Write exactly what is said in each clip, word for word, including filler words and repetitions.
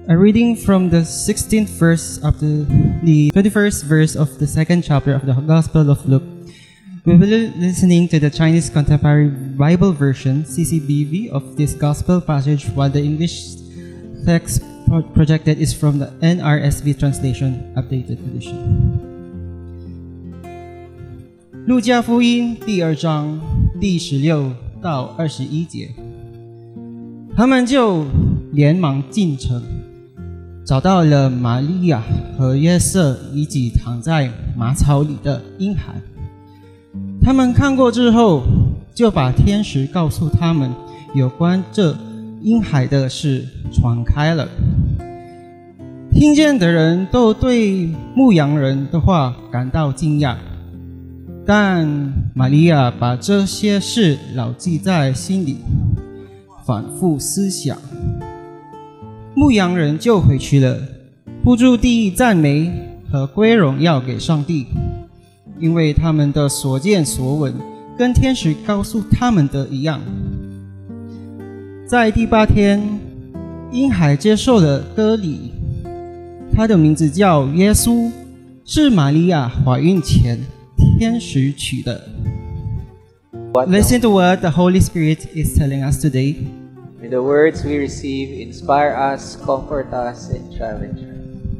A reading from the sixteenth verse of the, the twenty-first verse of the second chapter of the Gospel of Luke. We will be listening to the Chinese Contemporary Bible Version, C C B V, of this Gospel passage, while the English text pro- projected is from the N R S V translation, updated edition. 路加福音第二章第十六到二十一节，他们就连忙进城，找到了玛利亚和约瑟以及躺在马槽里的婴孩。他们看过之后，就把天使告诉他们有关这婴孩的事传开了。听见的人都对牧羊人的话感到惊讶，但玛利亚把这些事牢记在心里，反复思想。牧羊人就回去了，不住地赞美和归荣耀给上帝，因为他们的所见所闻跟天使告诉他们的一样。在第八天，婴孩接受了割礼，他的名字叫耶稣，是玛利亚怀孕前天使取的。Listen to what the Holy Spirit is telling us today. May the words we receive inspire us, comfort us, and challenge us.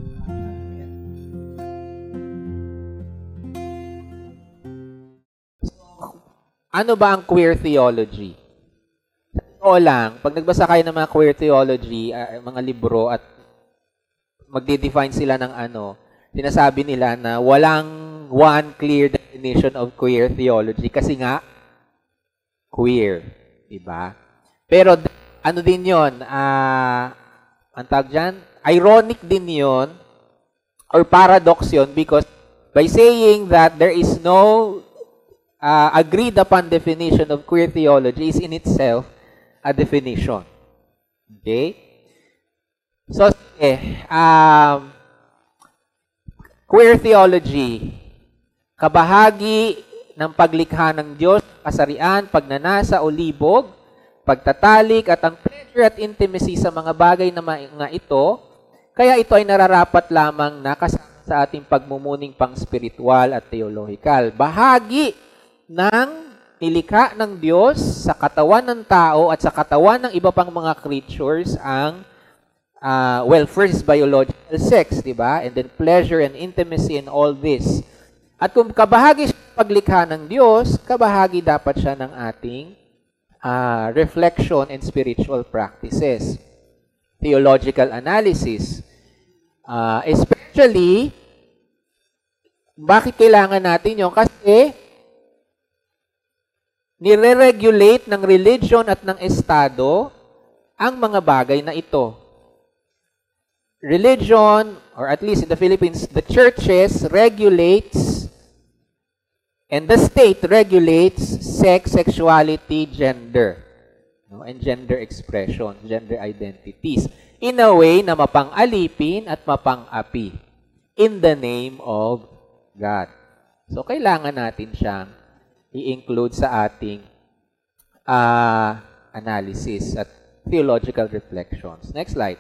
Ano ba ang queer theology? O lang, pag nagbasa kayo ng mga queer theology, uh, mga libro, at magde-define sila ng ano, sinasabi nila na walang one clear definition of queer theology kasi nga, queer. Diba? Pero, ano din yun? Uh, ang tawag dyan? Ironic din yun, or paradox yun, because by saying that there is no uh, agreed upon definition of queer theology is in itself a definition. Okay? So, eh, um, queer theology, kabahagi ng paglikha ng Diyos, kasarian, pagnanasa o libog, pagtatalik at ang pleasure at intimacy sa mga bagay na mga ito, kaya ito ay nararapat lamang na kasama sa ating pagmumuning pang-spiritual at theological. Bahagi ng nilikha ng Diyos sa katawan ng tao at sa katawan ng iba pang mga creatures ang, uh, well, first biological sex, di ba? And then pleasure and intimacy and all this. At kung kabahagi siya ng paglikha ng Diyos, kabahagi dapat siya ng ating Uh, reflection and spiritual practices, theological analysis. Uh, especially, bakit kailangan natin yun? Kasi, nire-regulate ng religion at ng estado ang mga bagay na ito. Religion, or at least in the Philippines, the churches regulates and the state regulates sex, sexuality, gender, no? And gender expression, gender identities, in a way na mapang-alipin at mapang-api in the name of God. So, kailangan natin siyang i-include sa ating uh, analysis at theological reflections. Next slide.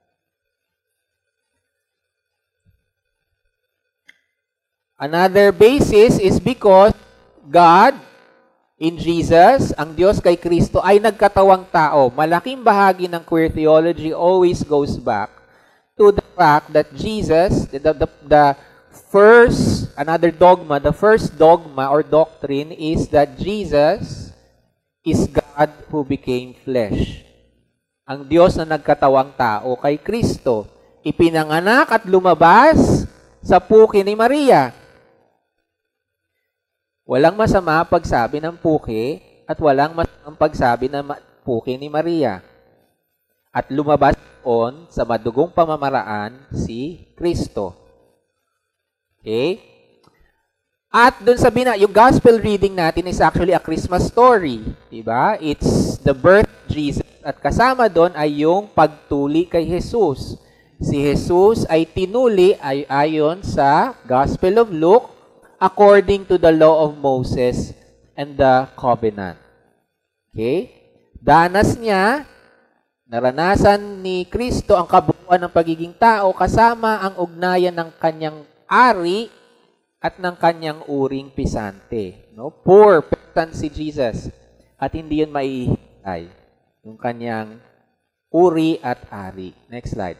Another basis is because God, in Jesus, ang Diyos kay Kristo, ay nagkatawang tao. Malaking bahagi ng queer theology always goes back to the fact that Jesus, the, the, the first, another dogma, the first dogma or doctrine is that Jesus is God who became flesh. Ang Diyos na nagkatawang tao kay Kristo, ipinanganak at lumabas sa puki ni Maria. Walang masama pagsabi ng puki at walang masamang pagsabi ng puki ni Maria. At lumabas on sa madugong pamamaraan si Kristo. Okay? At dun sa bina, yung gospel reading natin is actually a Christmas story. Diba? It's the birth of Jesus. At kasama doon ay yung pagtuli kay Jesus. Si Jesus ay tinuli ay ayon sa Gospel of Luke according to the law of Moses and the covenant. Okay? Danas niya Naranasan ni Kristo ang kabuuan ng pagiging tao kasama ang ugnayan ng kanyang ari at ng kanyang uring pisante. No? Poor peasant si Jesus. At hindi yun maihintay. Yung kanyang uri at ari. Next slide.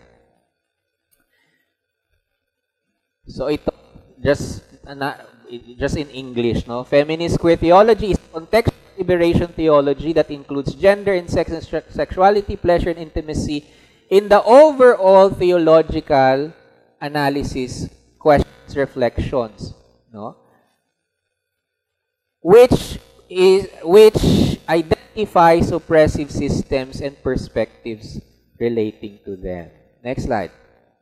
So ito, just, uh, just in English, no? Feminist queer theology is contextual liberation theology that includes gender and sex and sexuality, pleasure and intimacy in the overall theological analysis, questions, reflections, no? Which is which identifies oppressive systems and perspectives relating to them. Next slide.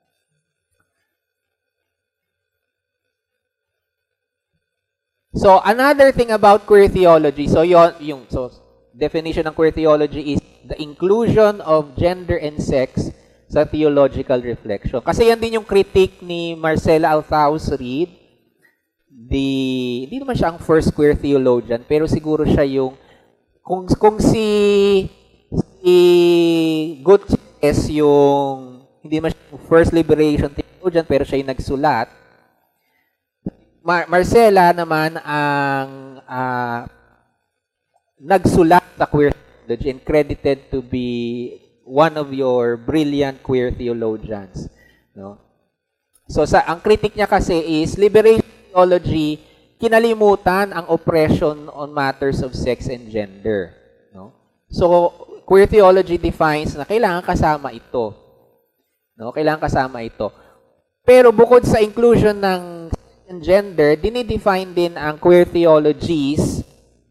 So, another thing about queer theology, so yung, yung so, definition ng queer theology is the inclusion of gender and sex sa theological reflection. Kasi yan din yung critique ni Marcela Althaus Reed. The, hindi naman siya ang first queer theologian, pero siguro siya yung, kung, kung si, si Gutierrez yung, hindi naman siya yung first liberation theologian, pero siya yung nagsulat, Mar Marcela naman ang uh, nagsulat sa queer theology and credited to be one of your brilliant queer theologians. No? So sa ang critic niya kasi is liberation theology, kinalimutan ang oppression on matters of sex and gender. No? So queer theology defines na kailangan kasama ito. No? Kailangan kasama ito. Pero bukod sa inclusion ng and gender, dinidefine din ang queer theologies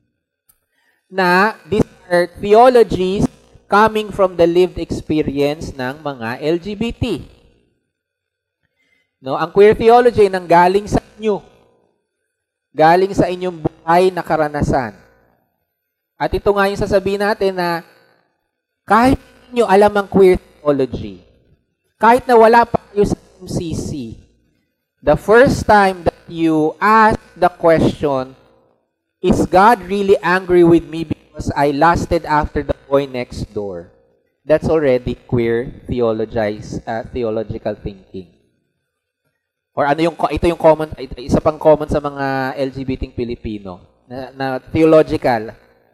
na these are theologies coming from the lived experience ng mga L G B T. No, ang queer theology ay nanggaling sa inyo. Galing sa inyong buhay na karanasan. At ito nga yung sasabihin natin na kahit niyo alam ang queer theology, kahit na wala pa kayo sa M C C, the first time that you ask the question, is God really angry with me because I lusted after the boy next door? That's already queer theologize, uh, theological thinking. Or ano yung, ito yung common, isa pang common sa mga L G B T Pilipino, na, na theological.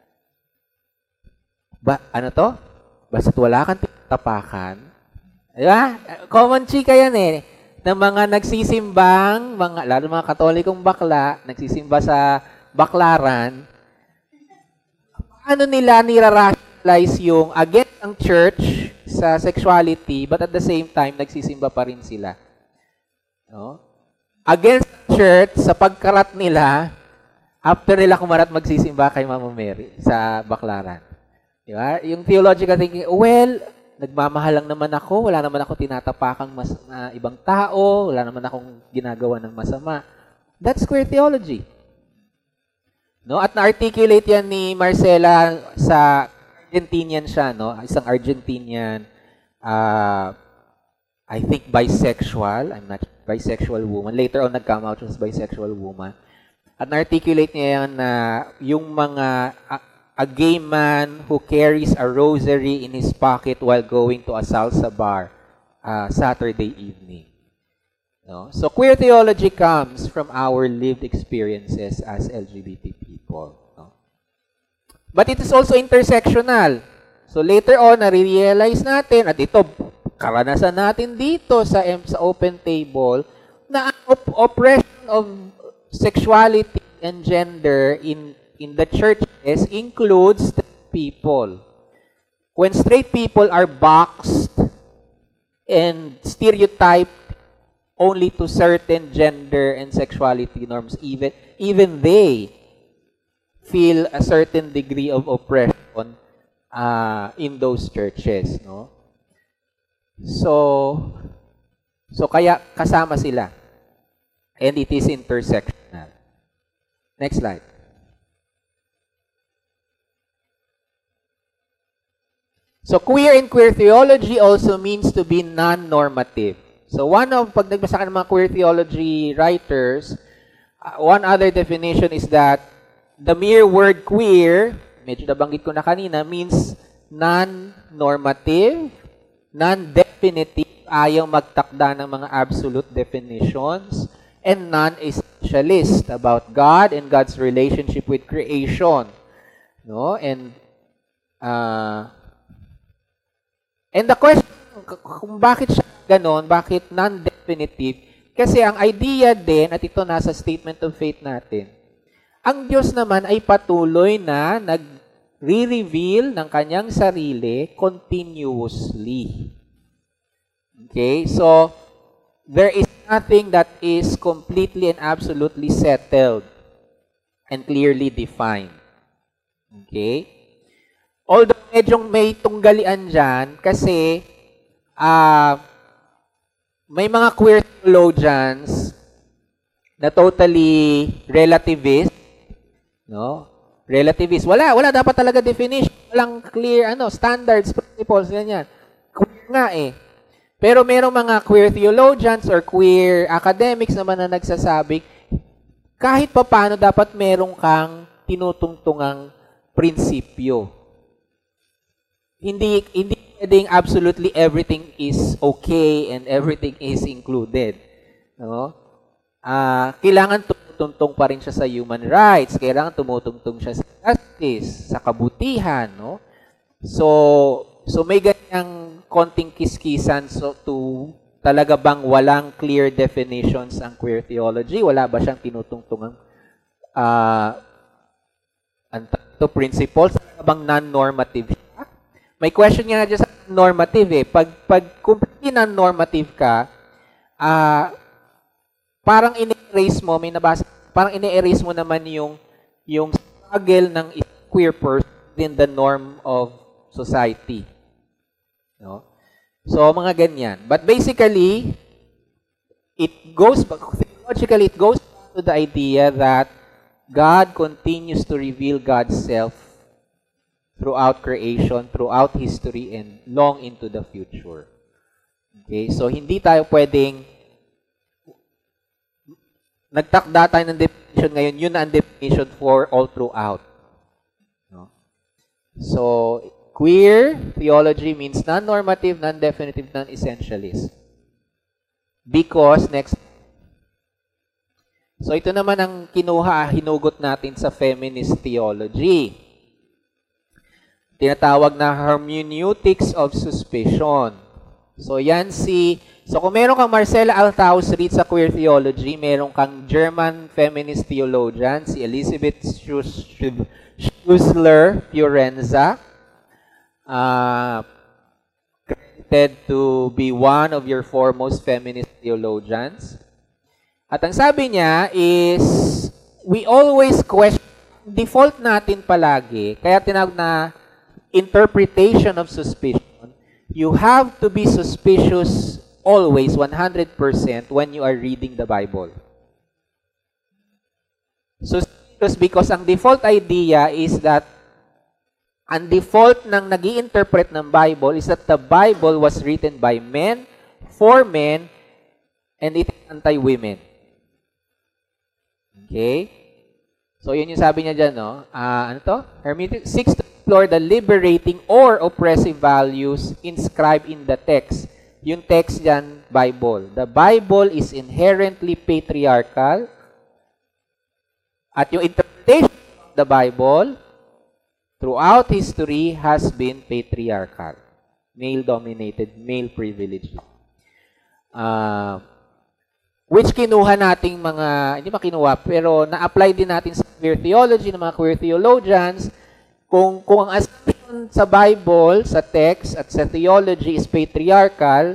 Ba, ano to? Basta't wala kang tapakan. Diba? Common chika yan eh. Ng mga nagsisimbang, mga, lalo mga katolikong bakla, nagsisimba sa baklaran, paano nila nira-rationalize yung against ang church sa sexuality, but at the same time, nagsisimba pa rin sila. No? Against church, sa pagkarat nila, after nila kumarat magsisimba kay Mama Mary sa baklaran. Diba? Yung theological thinking, well, nagmamahal lang naman ako, wala naman ako tinatapakang mas, uh, ibang tao, wala naman akong ginagawa ng masama. That's queer theology. No? At na-articulate yan ni Marcela sa Argentinian siya, no? Isang Argentinian, uh, I think bisexual, I'm not sure, bisexual woman. Later on, nag-come out as bisexual woman. At na-articulate niya yan na yung mga uh, a gay man who carries a rosary in his pocket while going to a salsa bar uh, Saturday evening. No? So queer theology comes from our lived experiences as L G B T people. No? But it is also intersectional. So later on, nare-realize natin, at ito, karanasan natin dito sa, sa Open Table, na ang op oppression of sexuality and gender in in the churches includes the people. When straight people are boxed and stereotyped only to certain gender and sexuality norms, even even they feel a certain degree of oppression uh, in those churches, no? So, so kaya kasama sila, and it is intersectional. Next slide. So, queer and queer theology also means to be non-normative. So, one of, pag nagbasa ka ng mga queer theology writers, uh, one other definition is that the mere word queer, medyo nabanggit ko na kanina, means non-normative, non-definitive, ayaw magtakda ng mga absolute definitions, and non-essentialist about God and God's relationship with creation. No? And uh, and the question, kung bakit siya ganon, bakit non-definitive? Kasi ang idea din, at ito nasa statement of faith natin, ang Diyos naman ay patuloy na nag-re-reveal ng kanyang sarili continuously. Okay? So, there is nothing that is completely and absolutely settled and clearly defined. Okay? Although medyong may tunggalian dyan, kasi uh, may mga queer theologians na totally relativist, no? Relativist. Wala, wala dapat talaga definition. Walang clear, ano, standards, principles, ganyan. Queer nga eh. Pero merong mga queer theologians or queer academics naman na nagsasabi, kahit pa paano dapat merong kang tinutungtungang prinsipyo. Hindi, hindi pwedeng absolutely everything is okay and everything is included. No? Uh, kailangan tumutungtong pa rin siya sa human rights, kailangan tumutungtong siya sa justice, sa kabutihan, no? So, so may ganyang konting kiskisan so to talaga bang walang clear definitions ang queer theology? Wala ba siyang tinutungtungang uh, to principles? Talaga bang non-normative siya? May question nga dyan sa normative eh. Pag, pag completely non-normative ka, ah, uh, parang in-erase mo, may nabasa, parang in-erase mo naman yung, yung struggle ng queer person within the norm of society. No? So, mga ganyan. But basically, it goes, theologically, it goes to the idea that God continues to reveal God's self throughout creation, throughout history, and long into the future. Okay? So, hindi tayo pwedeng nagtakda tayo ng definition ngayon, yun na ang definition for all throughout. No? So, queer theology means non-normative, non-definitive, non-essentialist. Because, next, so ito naman ang kinuha, hinugot natin sa feminist theology. Tinatawag na hermeneutics of suspicion. So, yan si, so kung meron kang Marcela Althaus read sa queer theology, meron kang German feminist theologian, si Elisabeth Schussler Fiorenza, uh, credited to be one of your foremost feminist theologians. At ang sabi niya is, we always question, default natin palagi, kaya tinawag na interpretation of suspicion. You have to be suspicious always, one hundred percent, when you are reading the Bible. Suspicious because ang default idea is that ang default ng nag-i-interpret ng Bible is that the Bible was written by men, for men, and it is anti-women. Okay? So, yun yung sabi niya dyan, no? Uh, ano to? Hermeneutics six to explore the liberating or oppressive values inscribed in the text. Yung text dyan, Bible. The Bible is inherently patriarchal. At yung interpretation of the Bible throughout history has been patriarchal. Male-dominated, male-privileged. Uh, which kinuha nating mga, hindi makinuha, pero na-apply din natin sa queer theology, ng mga queer theologians. Kung, kung ang assumption sa Bible, sa text, at sa theology is patriarchal,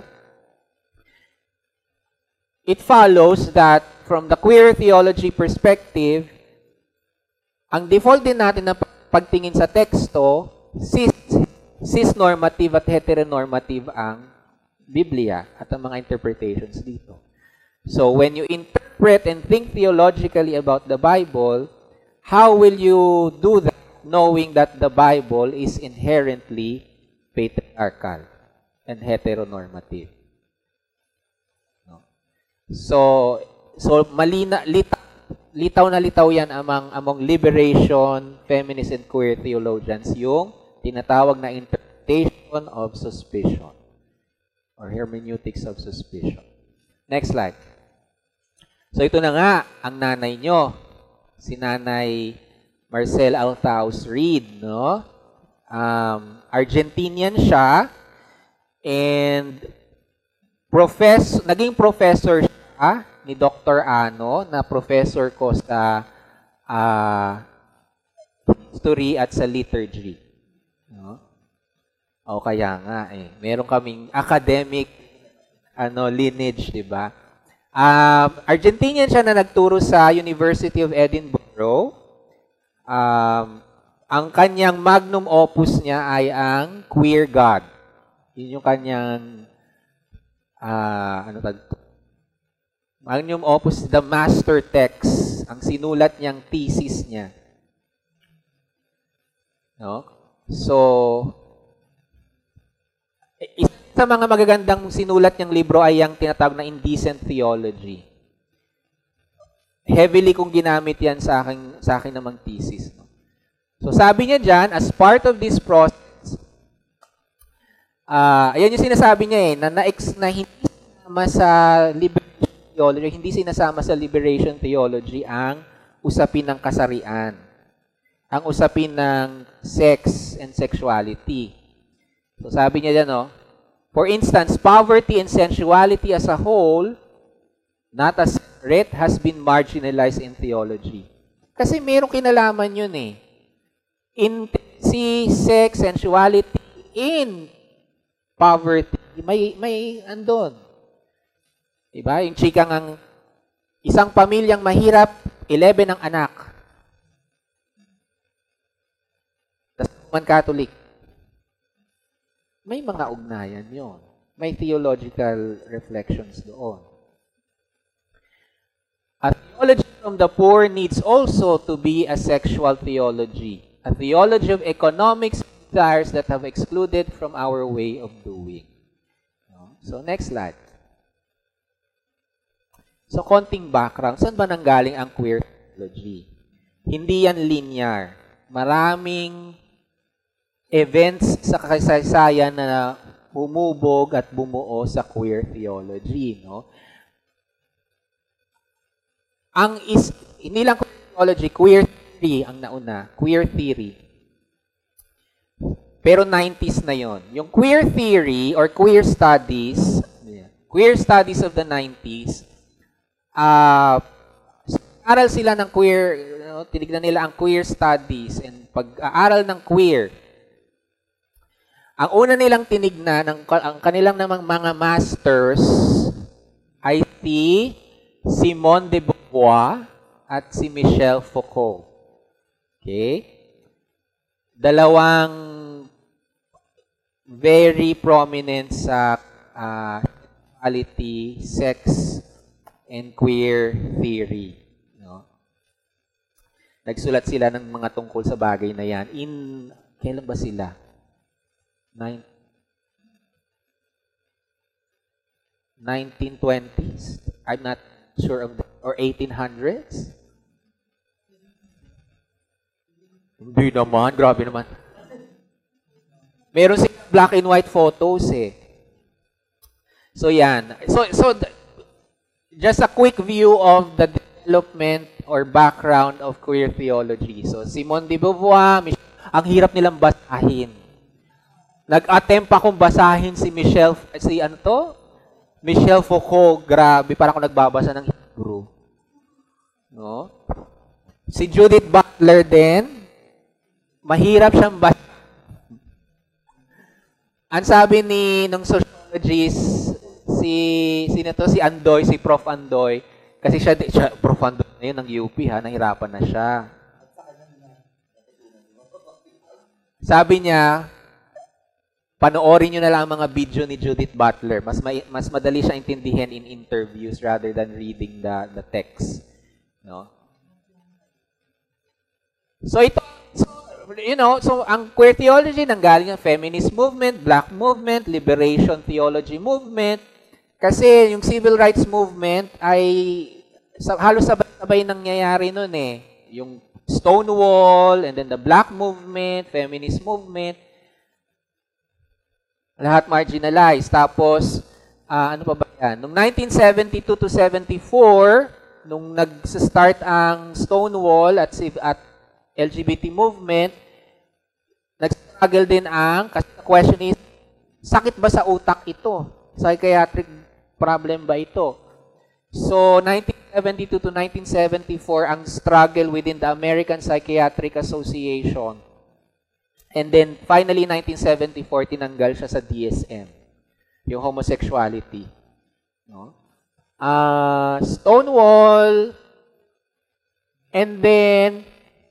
it follows that from the queer theology perspective, ang default din natin na pagtingin sa teksto, cis, cis-normative at heteronormative ang Biblia at ang mga interpretations dito. So, when you interpret and think theologically about the Bible, how will you do that knowing that the Bible is inherently patriarchal and heteronormative? No? So, so malina, litaw, litaw na litaw yan among, among liberation, feminist, and queer theologians, yung tinatawag na interpretation interpretation of suspicion or hermeneutics of suspicion. Next slide. So ito na nga ang nanay nyo, si Nanay Marcel Althaus Reed, no? Um, Argentinian siya and profess, naging professor siya ni Doctor Ano, na professor ko sa uh, history at sa liturgy. No? O kaya nga eh, meron kaming academic ano lineage, di ba? Um, Argentinian siya na nagturo sa University of Edinburgh. Um, ang kanyang magnum opus niya ay ang Queer God. Yun yung kanyang uh, ano tag magnum opus, the master text, ang sinulat niyang thesis niya. No? So, isa sa mga magagandang sinulat niyang libro ay ang tinatawag na Indecent Theology. Heavily kong ginamit yan sa akin, sa akin namang thesis. No? So, sabi niya dyan, as part of this process, uh, ayan yung sinasabi niya eh, na, na, na hindi sinasama sa liberation theology, hindi sinasama sa liberation theology ang usapin ng kasarian, ang usapin ng sex and sexuality. So, sabi niya dyan, no, for instance, poverty and sensuality as a whole, not as separate, has been marginalized in theology. Kasi mayroong kinalaman yun eh. Intimacy, sex, sensuality, in poverty, may, may andon. Diba? Yung chikang ang isang pamilyang mahirap, eleven ang anak. Tapos Roman Catholic. May mga ugnayan yon. May theological reflections doon. A theology from the poor needs also to be a sexual theology. A theology of economics desires that have excluded from our way of doing. So, next slide. So, konting background. Saan ba nanggaling ang queer theology? Hindi yan linear. Maraming events sa kasaysayan na humubog at bumuo sa queer theology, no? Ang is, hindi lang queer theology, queer theory ang nauna, queer theory. Pero nineties na yon. Yung queer theory or queer studies, queer studies of the nineties, uh, aral sila ng queer, you know, tinignan nila ang queer studies and pag-aaral ng queer. Ang una nilang tinignan, ang, ang kanilang namang mga masters ay si Simone de Beauvoir at si Michel Foucault. Okay? Dalawang very prominent sa uh, sexuality, sex, and queer theory. No? Nagsulat sila ng mga tungkol sa bagay na yan. In, kailan ba sila? Nine, nineteen twenties? I'm not sure of the, or eighteen hundreds? Hindi naman, grabe naman. Meron silang black and white photos eh. So yan. So, so just a quick view of the development or background of queer theology. So Simone de Beauvoir, ang hirap nilang basahin. Nag-attempt akong basahin si Michel, si ano to? Michel Foucault, grabe, parang ako nagbabasa ng Hebrew. No? Si Judith Butler din, mahirap siyang basa. Ang sabi ni nung sociologist, si sino to, si Andoy, si Prof Andoy, kasi siya, siya Prof Andoy na yun ng U P ha, nahirapan na siya. Sabi niya, panoorin nyo na lang ang mga video ni Judith Butler. Mas may, mas madali siya intindihin in interviews rather than reading the the text. No? So ito, so, you know, so ang queer theology nanggaling ng feminist movement, black movement, liberation theology movement. Kasi yung civil rights movement ay sa, halos sabay-sabay nangyayari noon eh. Yung Stonewall and then the black movement, feminist movement. Lahat marginalized. Tapos, uh, ano pa ba yan? Noong nineteen seventy-two to seventy-four, nung nag-start ang Stonewall at, at L G B T movement, nag-struggle din ang, kasi the question is, sakit ba sa utak ito? Psychiatric problem ba ito? So, nineteen seventy-two to nineteen seventy-four, ang struggle within the American Psychiatric Association. And then, finally, nineteen seventy-four, tinanggal siya sa D S M. Yung homosexuality. No? Uh, Stonewall, and then,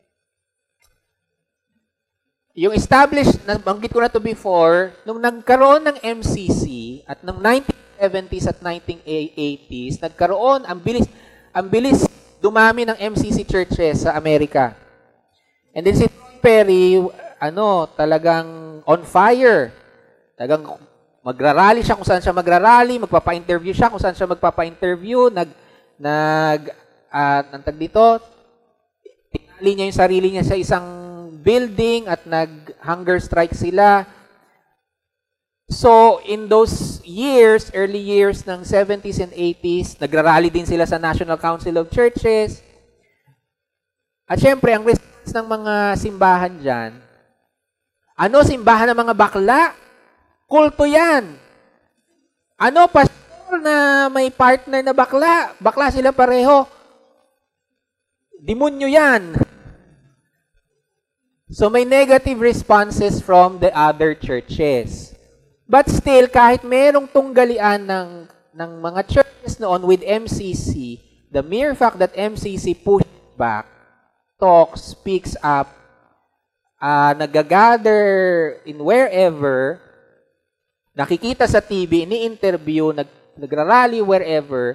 yung established, nabanggit ko na to before, nung nagkaroon ng M C C at ng nineteen seventies at nineteen eighties, nagkaroon, ang bilis, ang bilis dumami ng M C C churches sa Amerika. And then si Troy Perry, ano, talagang on fire. Talagang magrarally siya kung saan siya magrarally, magpapa-interview siya kung saan siya magpapa-interview, nag, nag, uh, nantag dito, tinali niya yung sarili niya sa isang building at nag-hunger strike sila. So, in those years, early years ng seventies and eighties, nagrarally din sila sa National Council of Churches. At syempre, ang response ng mga simbahan dyan, ano simbahan ng mga bakla? Kulto yan. Ano, pastor na may partner na bakla? Bakla sila pareho. Demonyo yan. So may negative responses from the other churches. But still, kahit merong tunggalian ng, ng mga churches noon with M C C, the mere fact that M C C pushed back, talks, speaks up, uh, nagagather in wherever, nakikita sa T V, ni-interview, nag, nagrarally wherever,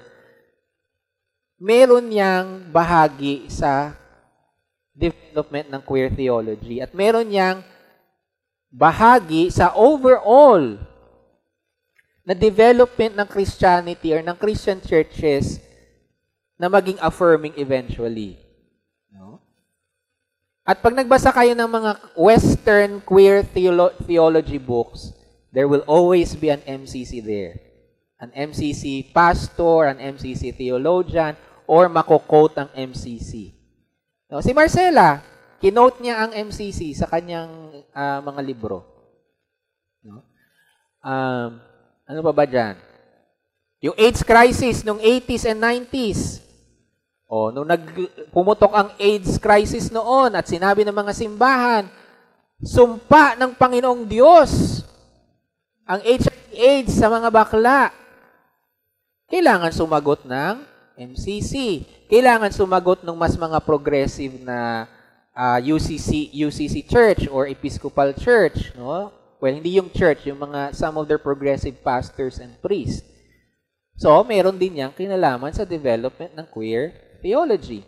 meron niyang bahagi sa development ng queer theology. At meron niyang bahagi sa overall na development ng Christianity or ng Christian churches na maging affirming eventually. No? At pag nagbasa kayo ng mga Western queer theolo- theology books, there will always be an M C C there. An M C C pastor, an M C C theologian, or makokota ang M C C. No, si Marcela, kinote niya ang M C C sa kanyang uh, mga libro. No? Um, ano pa ba dyan? Yung AIDS crisis nung eighties and nineties. O, nung nagpumutok ang AIDS crisis noon at sinabi ng mga simbahan, sumpa ng Panginoong Diyos ang H I V AIDS sa mga bakla. Kailangan sumagot ng M C C. Kailangan sumagot ng mas mga progressive na uh, U C C U C C Church or Episcopal Church, no? Well, hindi yung church, yung mga some of their progressive pastors and priests. So, meron din yang kinalaman sa development ng queer theology.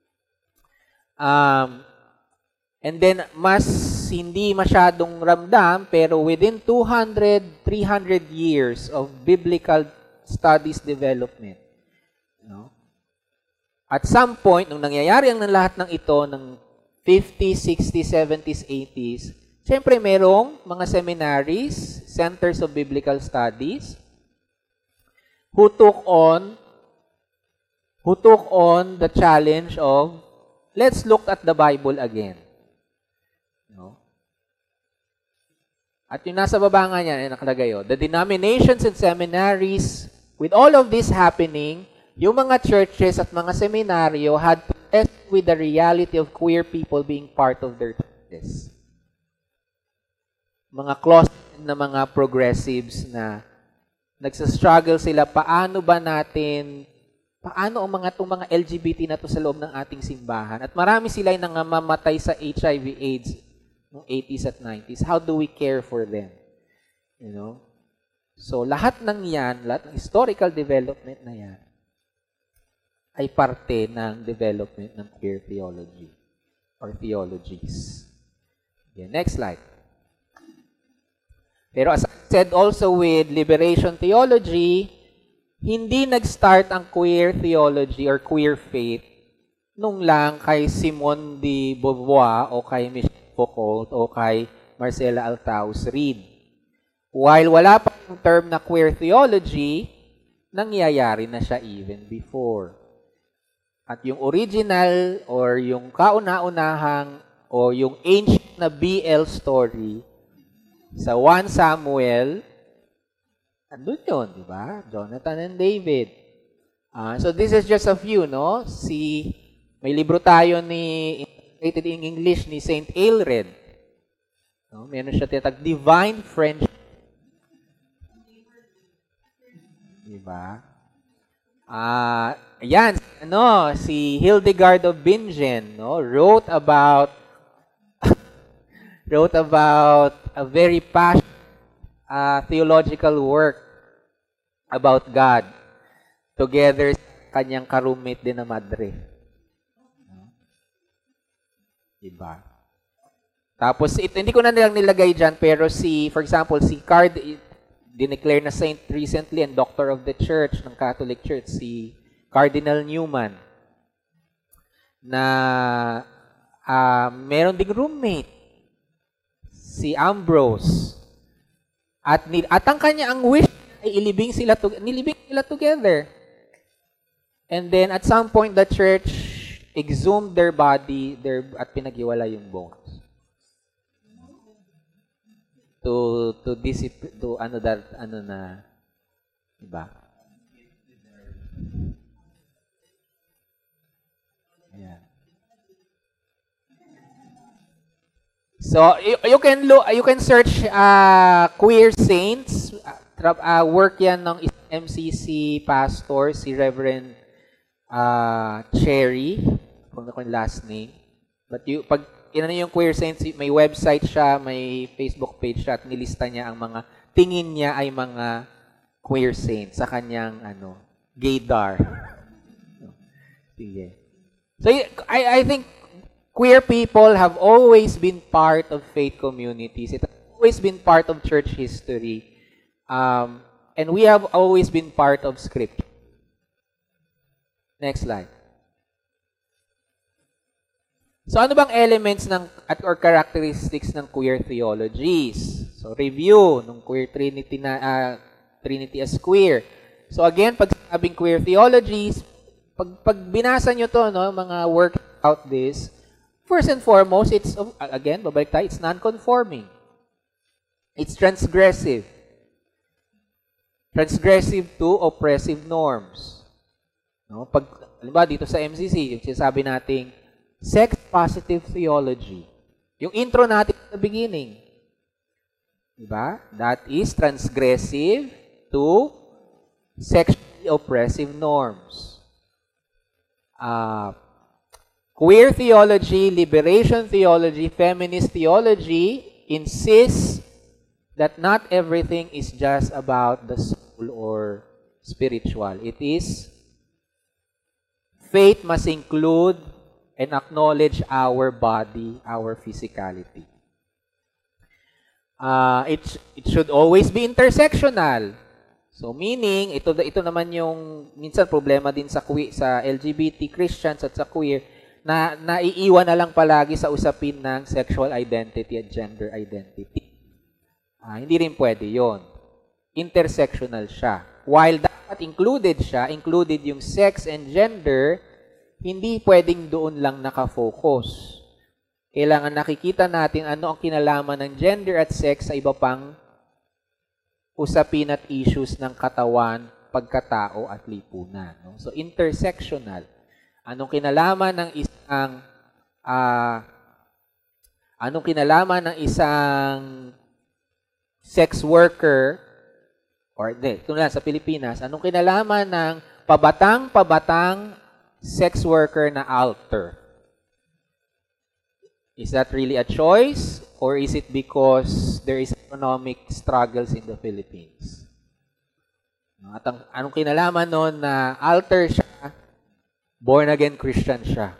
Um, and then, mas hindi masyadong ramdam, pero within two hundred, three hundred years of biblical studies development, no? At some point, nung nangyayari ang lahat ng ito, ng fifties, sixties, seventies, eighties, siyempre merong mga seminaries, centers of biblical studies, who took on, who took on the challenge of, let's look at the Bible again. No? At yung nasa baba nga niya, nakalagay yun, the denominations and seminaries, with all of this happening, yung mga churches at mga seminaryo had to test with the reality of queer people being part of their churches. Mga closeted na mga progressives na nagsastruggle sila, paano ba natin, paano ang mga itong mga L G B T na to sa loob ng ating simbahan? At marami sila yung nangangamatay sa H I V AIDS noong eighties at nineties. How do we care for them? You know? So, lahat ng yan, lahat ng historical development na yan, ay parte ng development ng queer theology or theologies. Okay, next slide. Pero as I said also with liberation theology, hindi nag-start ang queer theology or queer faith nung lang kay Simone de Beauvoir o kay Michel Foucault o kay Marcela Althaus Reid. While wala pa yung term na queer theology, nangyayari na siya even before. At yung original or yung kauna-unahang o yung ancient na B L story sa First Samuel, andun yun, di ba? Jonathan and David. Uh, so this is just a few, no? Si, may libro tayo ni, translated in English, ni Saint Aelred. No? Meron siya tinatag, Divine Friendship. Diba? Ah, uh, yan, ano, si Hildegard of Bingen, no, wrote about wrote about a very passionate uh, theological work about God together sa kanyang ka-roommate din na madre. Diba? Tapos, ito, hindi ko na nilang nilagay dyan, pero si, for example, si Card, dineclare na saint recently and doctor of the church ng Catholic Church, si Cardinal Newman, na uh, meron ding roommate, si Ambrose. At, at ang kanya, ang wish ay ilibing sila, to, nilibing sila together. And then, at some point, the church exhumed their body their, at pinaghiwala yung bones. To to discipline to ano that ano na, diba? Ayan. So you, you can look you can search uh, queer saints, uh, uh, work yan ng M C C pastor si Reverend uh, Cherry, kung ano yung last name. But you pag inano yung queer saints, may website siya, may Facebook page siya, at nilista niya ang mga tingin niya ay mga queer saints sa kanyang ano, gaydar. Sige. So I I think queer people have always been part of faith communities. It has always been part of church history. Um, and we have always been part of scripture. Next slide. So ano bang elements ng at or characteristics ng queer theologies? So review ng queer trinity na uh, Trinity as queer. So again, pag sabing queer theologies, pag pag binasa niyo to, no, mga work out this, first and foremost, it's again, babalik tayo, it's non-conforming. It's transgressive. Transgressive to oppressive norms. No, pag halimbawa dito sa M C C, yung sinasabi nating sex-positive theology. Yung intro natin sa beginning. Diba? That is transgressive to sexually oppressive norms. Uh, queer theology, liberation theology, feminist theology insists that not everything is just about the soul or spiritual. It is, faith must include and acknowledge our body, our physicality. Uh, it, it should always be intersectional. So meaning, ito ito naman yung minsan problema din sa queer, sa L G B T Christians at sa queer, na naiiwan na lang palagi sa usapin ng sexual identity at gender identity. Uh, hindi rin pwede yon. Intersectional siya. While dapat included siya, included yung sex and gender, hindi pwedeng doon lang nakafocus. Kailangan nakikita natin ano ang kinalaman ng gender at sex sa iba pang usapin at issues ng katawan, pagkatao at lipunan. No? So, intersectional. Anong kinalaman ng isang uh, anong kinalaman ng isang sex worker or hindi, ito na sa Pilipinas, anong kinalaman ng pabatang-pabatang sex worker na alter? Is that really a choice? Or is it because there is economic struggles in the Philippines? At ang, anong kinalaman nun na alter siya, born-again Christian siya?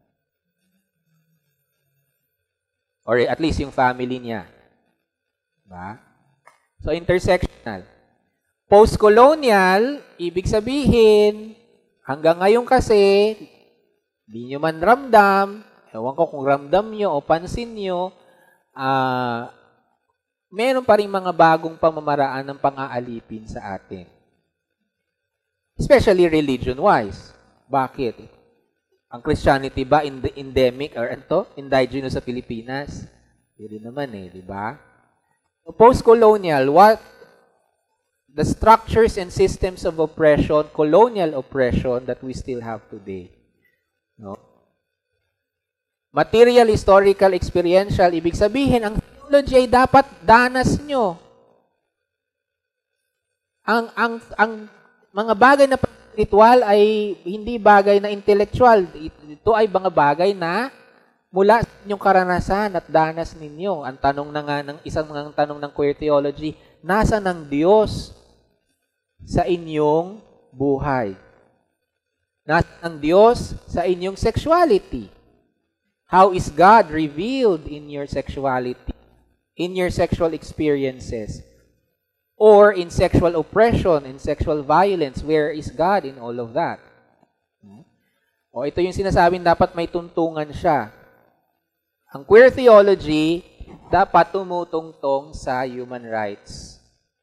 Or at least yung family niya. Diba? So, intersectional. Post-colonial, ibig sabihin, hanggang ngayon kasi, di nyo man ramdam, ewan ko kung ramdam nyo o pansin nyo, uh, meron pa rin mga bagong pamamaraan ng pang-aalipin sa atin. Especially religion-wise. Bakit? Ang Christianity ba ind- endemic or ito, indigenous sa Pilipinas? Hindi naman eh, di ba? So, post-colonial, what the structures and systems of oppression, colonial oppression that we still have today. No? Material, historical, experiential, ibig sabihin, ang theology ay dapat danas nyo. Ang, ang, ang mga bagay na spiritual ay hindi bagay na intellectual. Ito ay mga bagay na mula sa inyong karanasan at danas ninyo. Ang tanong na nga, ng, isang mga tanong ng queer theology, nasa ng Diyos sa inyong buhay? Nasa ng Diyos sa inyong sexuality? How is God revealed in your sexuality, in your sexual experiences, or in sexual oppression, in sexual violence? Where is God in all of that? O ito yung sinasabing dapat may tuntungan siya. Ang queer theology dapat tumutungtong sa human rights.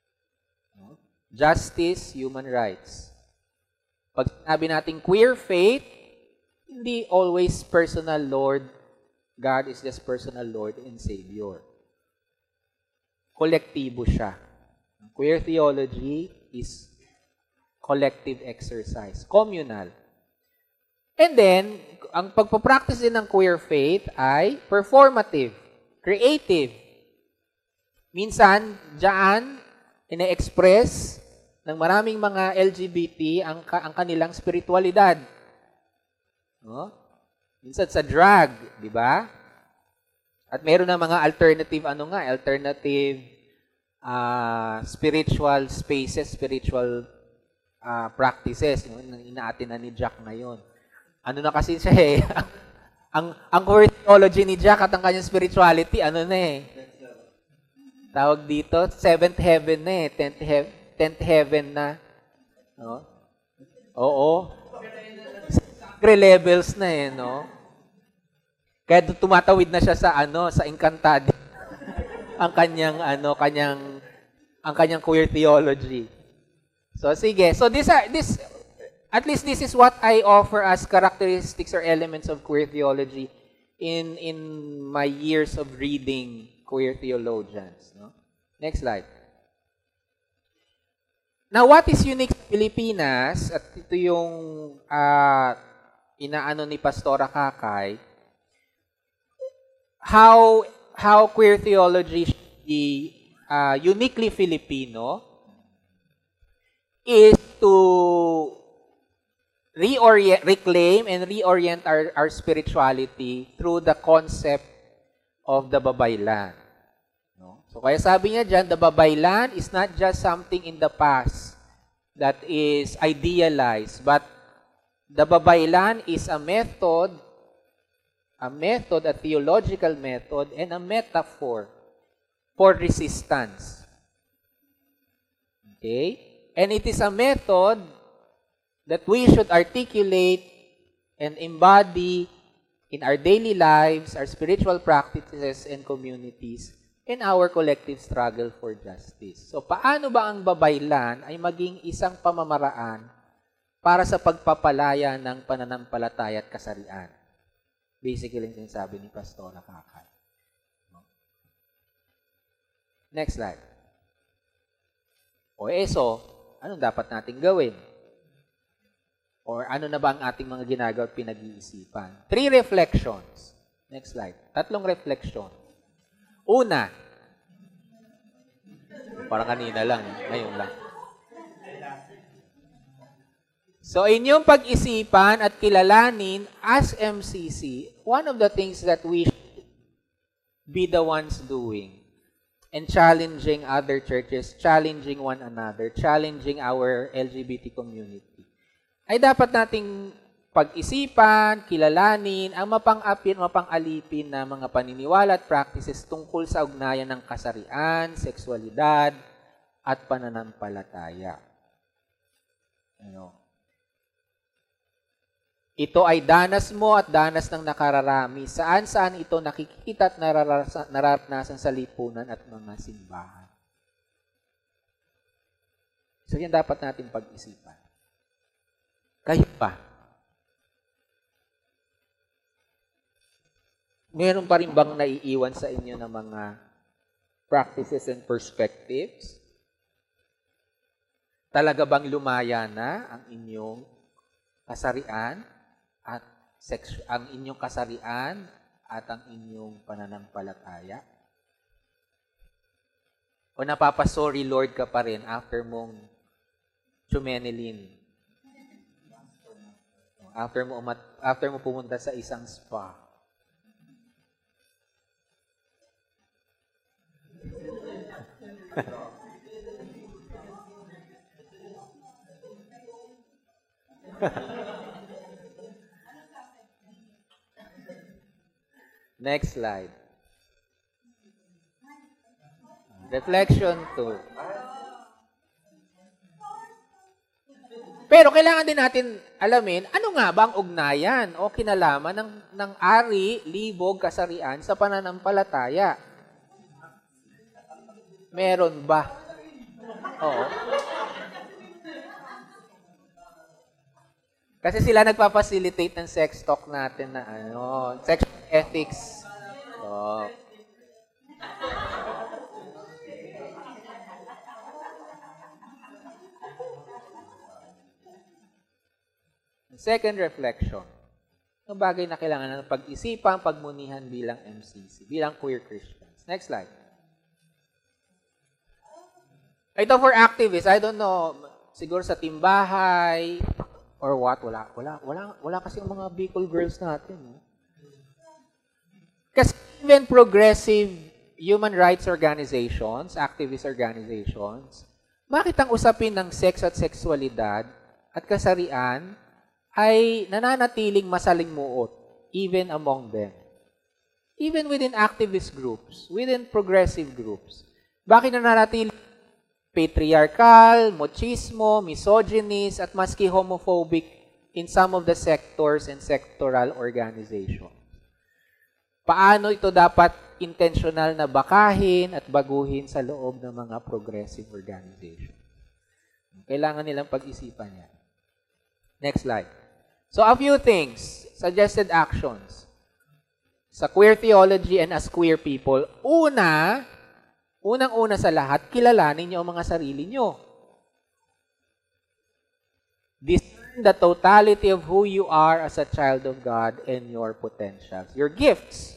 Justice, human rights. Pag sinabi natin queer faith, hindi always personal Lord. God is just personal Lord and Savior. Kolektibo siya. Queer theology is collective exercise, communal. And then, ang pagpapractice din ng queer faith ay performative, creative. Minsan, diyan, ine-express ng maraming mga L G B T ang, ang kanilang spiritualidad. No? Minsan sa drag, di ba? At meron na mga alternative, ano nga, alternative uh, spiritual spaces, spiritual uh, practices. No? Inaatin na ni Jack ngayon. Ano na kasi siya eh. ang ang core theology ni Jack at ang kanyang spirituality, ano na eh. Tawag dito, seventh heaven na eh. Tenth, he- tenth heaven na. No? Oo. Levels na eh, no? Kaya tumatawid na siya sa ano, sa Encantado. ang kanyang ano, kanyang ang kanyang queer theology. So sige. So this are this at least this is what I offer as characteristics or elements of queer theology in in my years of reading queer theologians, no? Next slide. Now, what is unique sa Pilipinas, at ito yung uh, inaano ni Pastora Kakay, how how queer theology should be uh, uniquely Filipino is to reorient, reclaim and reorient our, our spirituality through the concept of the babaylan. No? So kaya sabi niya dyan, the babaylan is not just something in the past that is idealized, but the babaylan is a method, a method, a theological method, and a metaphor for resistance. Okay? And it is a method that we should articulate and embody in our daily lives, our spiritual practices and communities, in our collective struggle for justice. So, paano ba ang babaylan ay maging isang pamamaraan para sa pagpapalaya ng pananampalataya at kasarian? Basically, yung sinasabi ni Pastora Kakay. Next slide. O eso, anong dapat natin gawin? Or ano na ba ang ating mga ginagawa at pinag-iisipan? Three reflections. Next slide. Tatlong reflection. Una, parang kanina lang, ngayon lang. So, inyong pag-isipan at kilalanin as M C C, one of the things that we should be the ones doing and challenging other churches, challenging one another, challenging our L G B T community, ay dapat nating pag-isipan, kilalanin ang mapang-apin, mapang-alipin na mga paniniwala at practices tungkol sa ugnayan ng kasarian, sexualidad, at pananampalataya. Ano? Ito ay danas mo at danas ng nakararami. Saan-saan ito nakikita at nararanasan sa lipunan at mga simbahan. So yan dapat natin pag-isipan. Kayo pa. Meron pa rin bang naiiwan sa inyo ng mga practices and perspectives? Talaga bang lumaya na ang inyong kasarian at sex, ang inyong kasarian at ang inyong pananampalataya? O napapasorry Lord ka pa rin after mong chumenelin? After mo umat, after mo pumunta sa isang spa? Next slide. Reflection two. Pero kailangan din natin alamin, ano nga ba ang ugnayan o kinalaman ng, ng ari, libog, kasarian sa pananampalataya? Meron ba? Oo. Kasi sila nagpa-facilitate ng sex talk natin na ano, sex ethics. So, second reflection. Ang bagay na kailangan ng pag-isipan, pagmunihan bilang M C C, bilang queer Christians. Next slide. Ito for activists, I don't know, siguro sa timbahay, or what, wala, wala, wala, wala kasi yung mga Bicol girls natin. Eh. Kasi even progressive human rights organizations, activist organizations, bakit ang usapin ng sex at sexualidad at kasarian ay nananatiling masalimuot, even among them? Even within activist groups, within progressive groups. Bakit nananatiling patriarchal, machismo, misogynist, at maski homophobic in some of the sectors and sectoral organizations? Paano ito dapat intentional na bakahin at baguhin sa loob ng mga progressive organization? Kailangan nilang pag-isipan yan. Next slide. So, a few things, suggested actions sa queer theology and as queer people. Una, unang-una sa lahat, kilalanin niyo ang mga sarili niyo. Discern the totality of who you are as a child of God and your potentials, your gifts.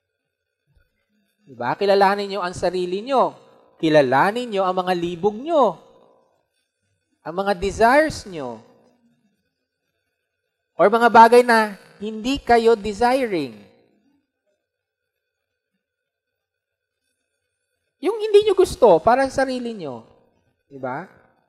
Diba? Kilalanin niyo ang sarili niyo. Kilalanin niyo ang mga libog niyo. Ang mga desires niyo. Or mga bagay na hindi kayo desiring. Yung hindi nyo gusto para sa sarili nyo. Diba?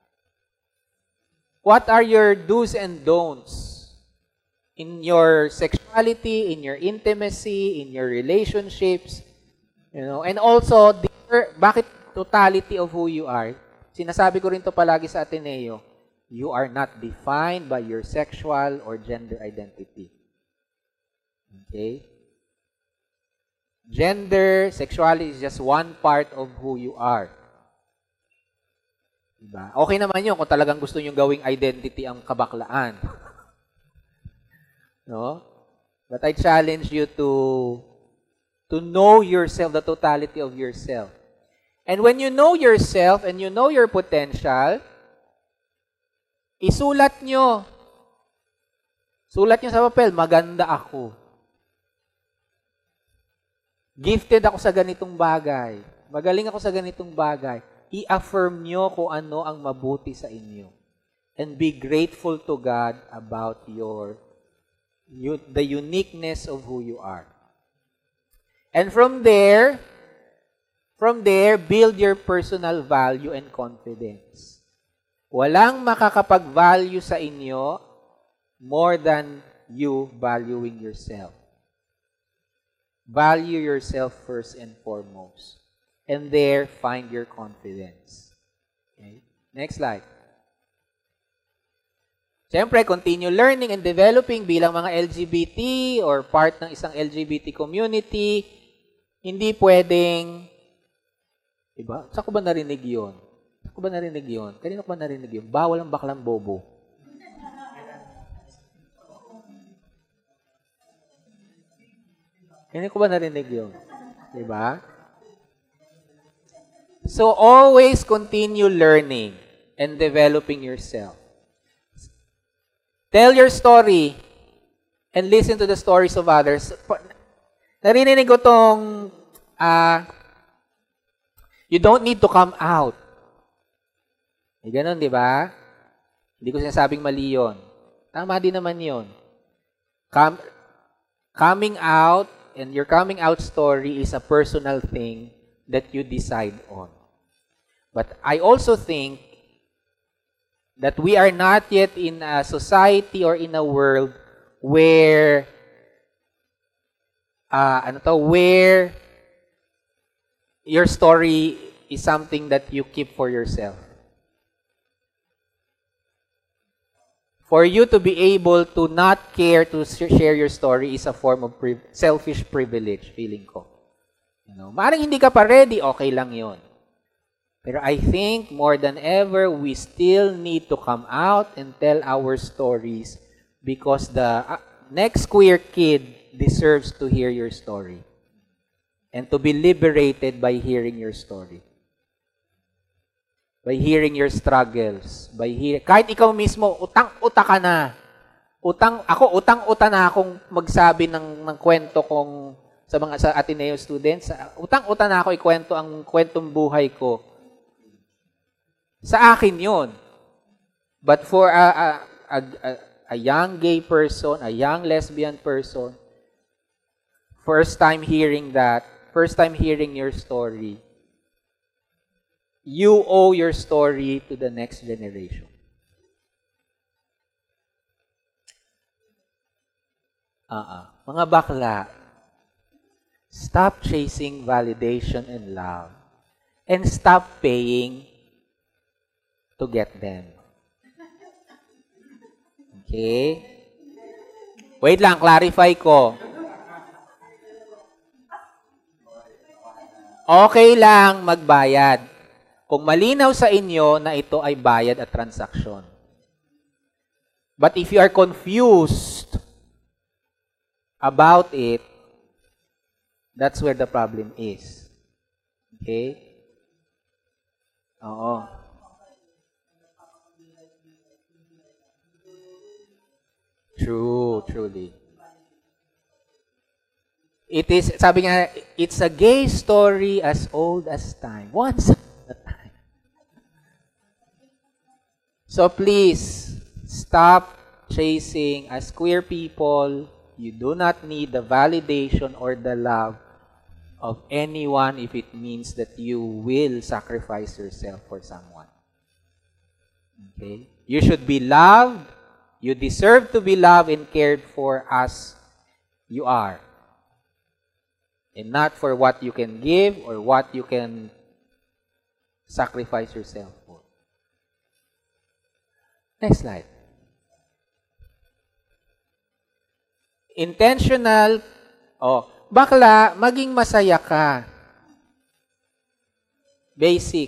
What are your do's and don'ts in your sexuality, in your intimacy, in your relationships, you know, and also, bakit totality of who you are? Sinasabi ko rin to palagi sa Ateneo, you are not defined by your sexual or gender identity. Okay? Gender, sexuality is just one part of who you are. Diba? Okay naman yun kung talagang gusto nyo gawing identity ang kabaklaan. No? But I challenge you to to know yourself, the totality of yourself. And when you know yourself and you know your potential, isulat nyo. Sulat nyo sa papel, maganda ako. Gifted ako sa ganitong bagay. Magaling ako sa ganitong bagay. I-affirm nyo kung ano ang mabuti sa inyo. And be grateful to God about your you, the uniqueness of who you are. And from there, from there, build your personal value and confidence. Walang makakapag-value sa inyo more than you valuing yourself. Value yourself first and foremost. And there, find your confidence. Okay? Next slide. Siyempre, continue learning and developing bilang mga L G B T or part ng isang L G B T community. Hindi pwedeng, diba? Saan ko ba narinig yun? Saan ko ba narinig yun? Kanino ko ba narinig yun? Bawal ang baklang bobo. Kanino ko ba narinig yun? Diba? So, always continue learning and developing yourself. Tell your story and listen to the stories of others. Narinig ko tong, uh, you don't need to come out. E ganun, di ba? Hindi ko sinasabing mali yun. Tama din naman yun. Come, coming out and your coming out story is a personal thing that you decide on. But I also think that we are not yet in a society or in a world where uh, ano to, where your story is something that you keep for yourself. For you to be able to not care to share your story is a form of pri- selfish privilege, feeling ko. You know, maaaring hindi ka pa ready, okay lang yun. Pero I think more than ever, we still need to come out and tell our stories because the uh, next queer kid deserves to hear your story and to be liberated by hearing your story. By hearing your struggles. By hear kahit ikaw mismo, utang-uta ka na. Utang, ako, utang-uta na akong magsabi ng, ng kwento kong sa mga sa Ateneo students. Utang-uta na ako ikwento ang kwentong buhay ko. Sa akin yun. But for a, a, a, a young gay person, a young lesbian person, first time hearing that, first time hearing your story, you owe your story to the next generation. Uh-uh. Mga bakla, stop chasing validation and love and stop paying to get them. Okay? Wait lang, clarify ko. Okay lang magbayad kung malinaw sa inyo na ito ay bayad at transaksyon. But if you are confused about it, that's where the problem is. Okay? Oo. True, truly. It is, sabi nga, it's a gay story as old as time. Once upon a time. So please, stop chasing. As queer people, you do not need the validation or the love of anyone if it means that you will sacrifice yourself for someone. Okay? You should be loved. You deserve to be loved and cared for as you are. And not for what you can give or what you can sacrifice yourself for. Next slide. Intentional. Oh, bakla, maging masaya ka. Basic.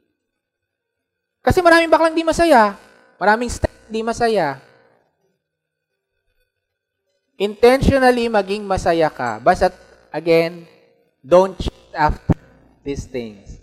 Kasi maraming baklang di masaya. Maraming step di masaya. Intentionally maging masaya ka. Basta, again, don't chase after these things.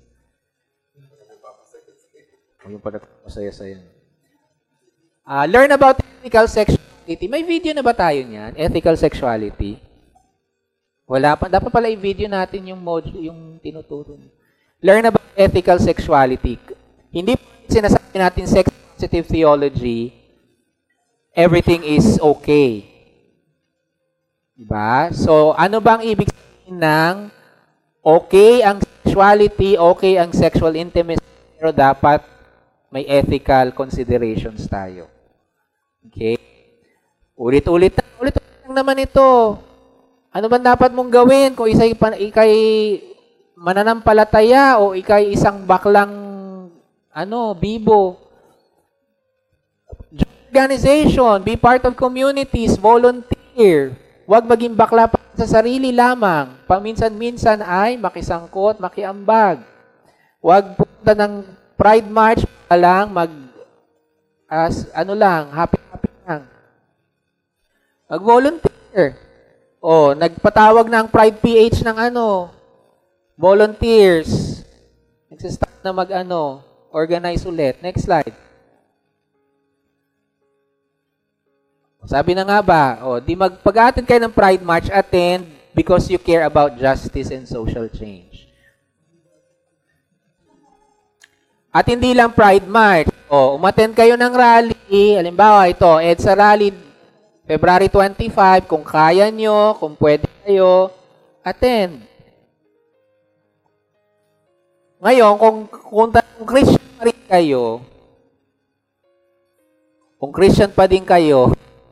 Yung pala masaya-saya. Uh, learn about ethical sexuality. May video na ba tayo niyan? Ethical sexuality. Wala pa. Dapat pala i-video natin yung mode, yung tinuturo. Learn about ethical sexuality. Hindi sinasabi natin sex-positive theology, everything is okay. Diba? So, ano bang ibig sabihin ng okay ang sexuality, okay ang sexual intimacy, pero dapat may ethical considerations tayo. Okay? Ulit-ulit na, ulit-ulit lang naman ito. Ano ba dapat mong gawin kung isa'y, ikay mananampalataya o ikay isang baklang ano, bibo? organization, be part of communities, volunteer. Huwag maging bakla pa sa sarili lamang. Paminsan-minsan ay makisangkot, makiambag. Huwag punta ng Pride March pa lang, mag, as, ano lang, happy-happy lang. Mag-volunteer. O, nagpatawag ng Pride P H ng ano, volunteers. Nagsistart na mag-ano, organize ulit. Next slide. Sabi na nga ba, o, di magpag-attend kayo ng Pride March, attend because you care about justice and social change. At hindi lang Pride March. O, umattend kayo ng rally. Halimbawa, ito, EDSA Rally, February twenty-five. Kung kaya nyo, kung pwede kayo, attend. Ngayon, kung, kung, kung Christian pa rin kayo, kung Christian pa din kayo,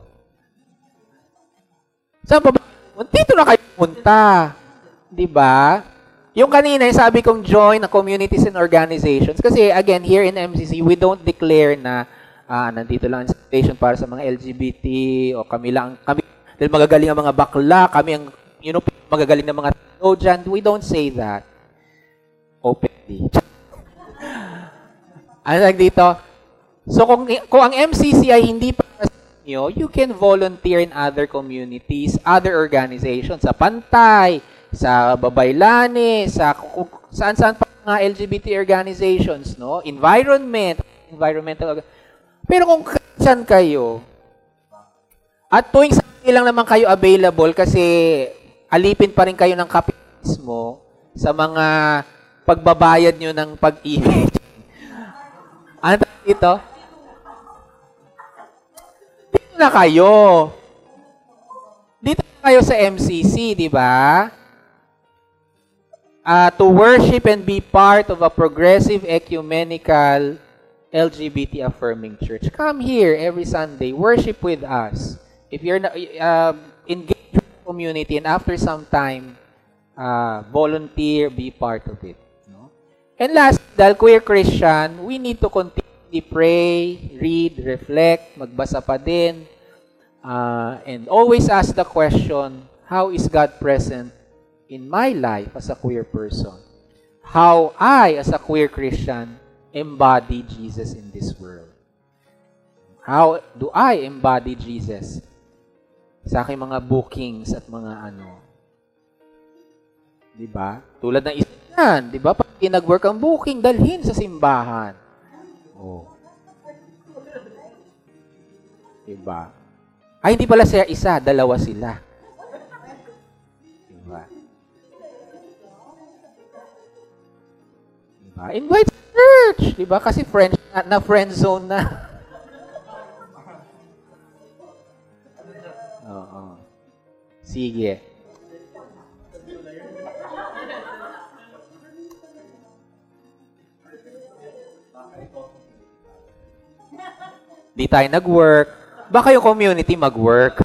saan pa ba? Dito na kayo punta. Diba? Yung kanina, yung sabi kong join na communities and organizations. Kasi again, here in M C C, we don't declare na ah, nandito lang ang station para sa mga L G B T o kami lang, kami, dahil magagaling ang mga bakla, kami ang, you know, magagaling ng mga theologian. We don't say that openly. Ano lang dito? So, kung, kung ang M C C ay hindi para you can volunteer in other communities, other organizations, sa Pantay, sa Babaylani, sa saan-saan pa mga L G B T organizations, no? Environment, environmental. Pero kung saan kayo, at tuwing sa lang naman kayo available kasi alipin pa rin kayo ng kapitalismo sa mga pagbabayad nyo ng pag-ibig. Ano dito? Na kayo. Dito kayo sa M C C, di ba? Uh, to worship and be part of a progressive ecumenical L G B T affirming church. Come here every Sunday. Worship with us. If you're uh, engaged with the community and after some time, uh, volunteer, be part of it. No? And last, dahil queer Christian, we need to continue pray, read, reflect, magbasa pa din, uh, and always ask the question, how is God present in my life as a queer person? How I, as a queer Christian, embody Jesus in this world? How do I embody Jesus sa aking mga bookings at mga ano? Diba? Tulad ng isa yan, diba? Pag nag-work ang booking, dalhin sa simbahan. Oh. Diba? Ay, hindi pala siya isa, dalawa sila. Diba? Diba? Invite sa church. Diba? Kasi friend, na, na friend zone na. Oo. Sige. Di tayo nag-work. Baka yung community mag-work.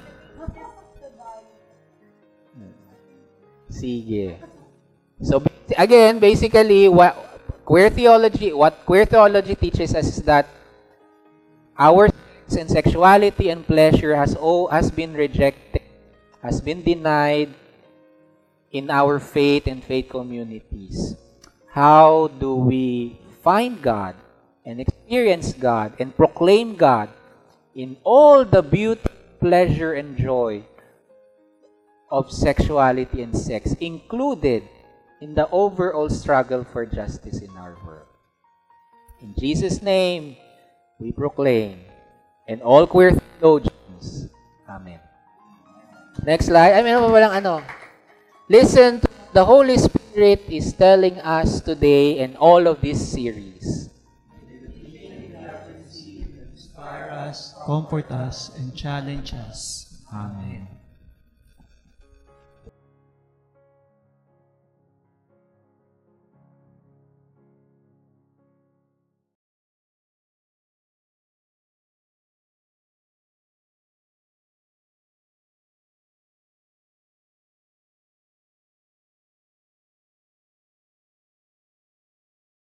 Sige. So, again, basically, what queer theology, what queer theology teaches us is that our sex and sexuality and pleasure has all has been rejected, has been denied in our faith and faith communities. How do we find God and experience God and proclaim God in all the beauty, pleasure, and joy of sexuality and sex, included in the overall struggle for justice in our world? In Jesus' name, we proclaim, and all queer theologians. Amen. Next slide. I mean, walang ano. Listen to what the Holy Spirit is telling us today in all of this series. Inspire us, comfort us, and challenge us. Amen.